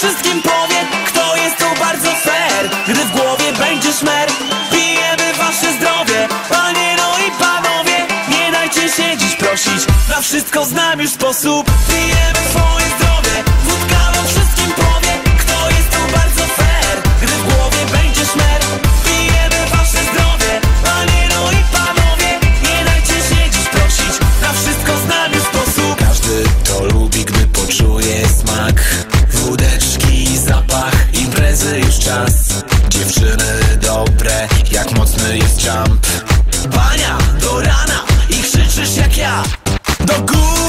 wszystkim powie, kto jest tu bardzo fair. Gdy w głowie będzie szmer, pijemy wasze zdrowie. Panie, no i panowie, nie dajcie się dziś prosić, na wszystko znam już sposób. Pijemy swoje zdrowie, wódka wam wszystkim powie, kto jest tu bardzo fair. Gdy w głowie będzie szmer, pijemy wasze zdrowie. Panie, no i panowie, nie dajcie się dziś prosić, na wszystko znam już sposób. Każdy to lubi, gdy poczuje smak wódeczki, zapach, imprezy już czas. Dziewczyny dobre, jak mocny jest jump. Bania do rana i krzyczysz jak ja. Do góry